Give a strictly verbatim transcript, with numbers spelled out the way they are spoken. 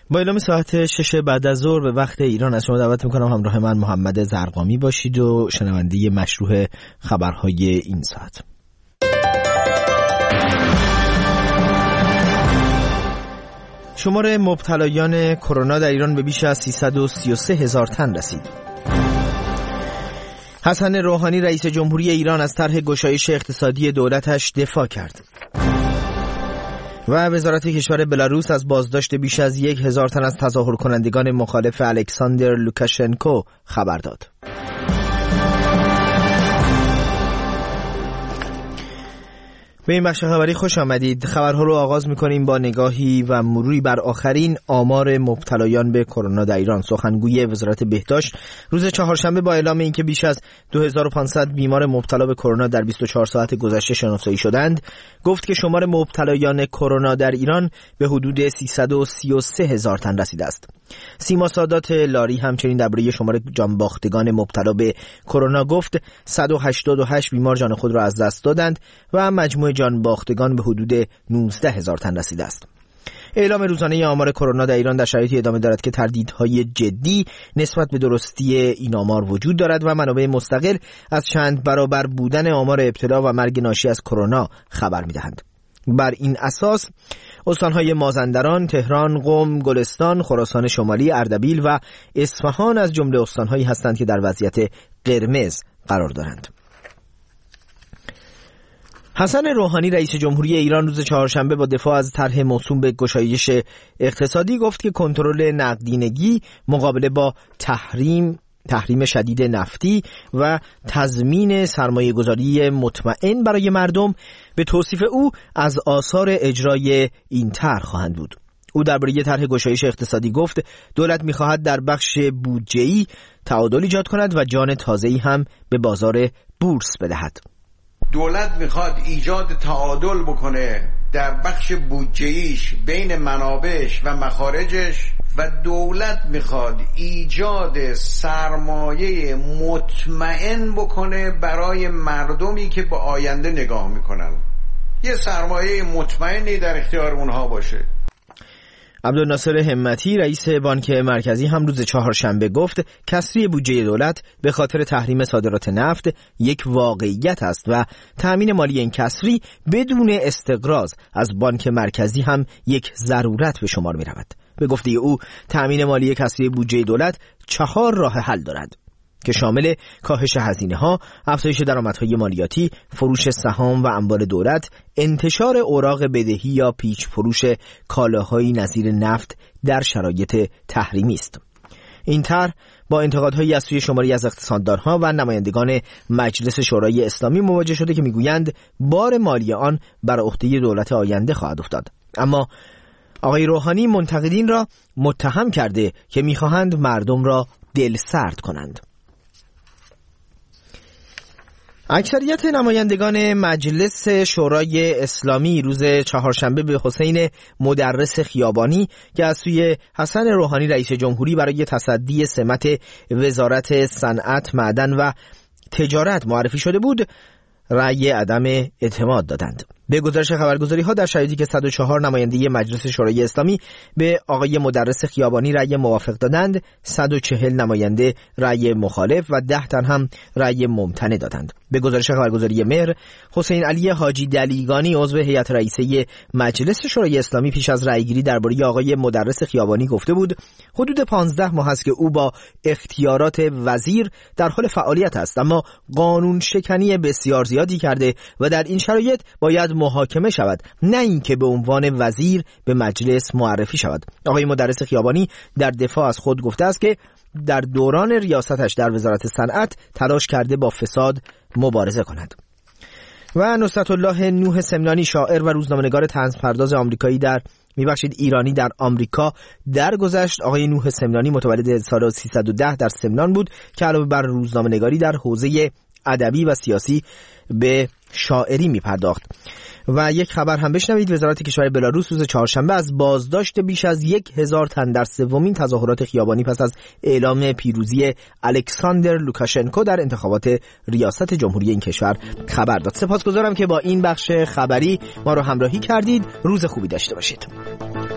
با اعلام ساعت شش بعد از ظهر به وقت ایران از شما دعوت میکنم همراه من محمد زرقامی باشید و شنونده مشروع خبرهای این ساعت. شمار مبتلایان کرونا در ایران به بیش از سیصد و سی و سه هزار تن رسید. حسن روحانی رئیس جمهوری ایران از طرح گشایش اقتصادی دولتش دفاع کرد. و وزارت کشور بلاروس از بازداشت بیش از یک هزار تن از تظاهر کنندگان مخالف الکساندر لوکاشنکو خبر داد. به این بخش خبری خوش آمدید. خبرها رو آغاز می‌کنیم با نگاهی و مروری بر آخرین آمار مبتلایان به کرونا در ایران. سخنگوی وزارت بهداشت روز چهارشنبه با اعلام اینکه بیش از دو هزار و پانصد بیمار مبتلا به کرونا در بیست و چهار ساعت گذشته شناسایی شدند، گفت که شمار مبتلایان کرونا در ایران به حدود سیصد و سی و سه هزار تن رسیده است. سیما سادات لاری همچنین درباره شمار جانباختگان مبتلا به کرونا گفت صد و هشتاد و هشت بیمار جان خود را از دست دادند و مجموع جانباختگان به حدود نوزده هزار تن رسیده است. اعلام روزانه آمار کرونا در ایران در شرایطی ادامه دارد که تردیدهای جدی نسبت به درستی این آمار وجود دارد و منابع مستقل از چند برابر بودن آمار ابتلا و مرگ ناشی از کرونا خبر می‌دهند. بر این اساس استانهای مازندران، تهران، قم، گلستان، خراسان شمالی، اردبیل و اصفهان از جمله استانهایی هستند که در وضعیت قرمز قرار دارند. حسن روحانی رئیس جمهوری ایران روز چهارشنبه با دفاع از طرح موسوم به گشایش اقتصادی گفت که کنترل نقدینگی مقابله با تحریم تحریم شدید نفتی و تضمین سرمایه‌گذاری مطمئن برای مردم به توصیف او از آثار اجرای این طرح خواهند بود. او درباره طرح گشایش اقتصادی گفت دولت می‌خواهد در بخش بودجه‌ای تعادل ایجاد کند و جان تازه‌ای هم به بازار بورس بدهد. دولت میخواد ایجاد تعادل بکنه در بخش بودجه‌ایش بین منابعش و مخارجش و دولت میخواد ایجاد سرمایه مطمئن بکنه برای مردمی که به آینده نگاه میکنن. یه سرمایه مطمئنی در اختیار اونها باشه. عبدالناصر همتی رئیس بانک مرکزی هم روز چهارشنبه گفت کسری بودجه دولت به خاطر تحریم صادرات نفت یک واقعیت است و تأمین مالی این کسری بدون استقراض از بانک مرکزی هم یک ضرورت به شمار می رود. به گفته او تأمین مالی کسری بودجه دولت چهار راه حل دارد که شامل کاهش هزینه‌ها، افزایش درآمدهای مالیاتی، فروش سهام و اموال دولت، انتشار اوراق بدهی یا پیچ فروش کالاهایی نظیر نفت در شرایط تحریمی است. این طرح با انتقادهایی از سوی شماری از اقتصاددانها و نمایندگان مجلس شورای اسلامی مواجه شده که میگویند بار مالی آن بر عهده دولت آینده خواهد افتاد. اما آقای روحانی منتقدین را متهم کرده که میخواهند مردم را دل سرد کنند. اکثریت نمایندگان مجلس شورای اسلامی روز چهارشنبه به حسین مدرس خیابانی که از سوی حسن روحانی رئیس جمهوری برای تصدی سمت وزارت صنعت، معدن و تجارت معرفی شده بود، رأی عدم اعتماد دادند. به گزارش خبرگزاری ها در شرایطی که صد و چهار نماینده مجلس شورای اسلامی به آقای مدرس خیابانی رأی موافق دادند، صد و چهل نماینده رأی مخالف و ده تن هم رأی ممتنع دادند. به گزارش خبرگزاری مهر، حسین علی حاجی دلیگانی عضو هیئت رئیسه مجلس شورای اسلامی پیش از رأیگیری درباره آقای مدرس خیابانی گفته بود حدود پانزده ماه است که او با اختیارات وزیر در حال فعالیت است، اما قانون شکنی بسیار زیادی کرده و در این شرایط باید محاکمه شود، نه اینکه به عنوان وزیر به مجلس معرفی شود. آقای مدرس خیابانی در دفاع از خود گفته است که در دوران ریاستش در وزارت صنعت تلاش کرده با فساد مبارزه کند. و نصرت الله نوح سمنانی شاعر و روزنامه‌نگار طنزپرداز آمریکایی در میبخشید ایرانی در آمریکا درگذشت. آقای نوح سمنانی متولد سال سیصد و ده در سمنان بود که علاوه بر روزنامه‌نگاری در حوزه ادبی و سیاسی به شاعری می پرداخت. و یک خبر هم بشنوید. وزارت کشور بلاروس روز چهارشنبه از بازداشت بیش از یک هزار تن در سومین تظاهرات خیابانی پس از اعلام پیروزی الکساندر لوکاشنکو در انتخابات ریاست جمهوری این کشور خبر داد. سپاسگزارم که با این بخش خبری ما رو همراهی کردید. روز خوبی داشته باشید.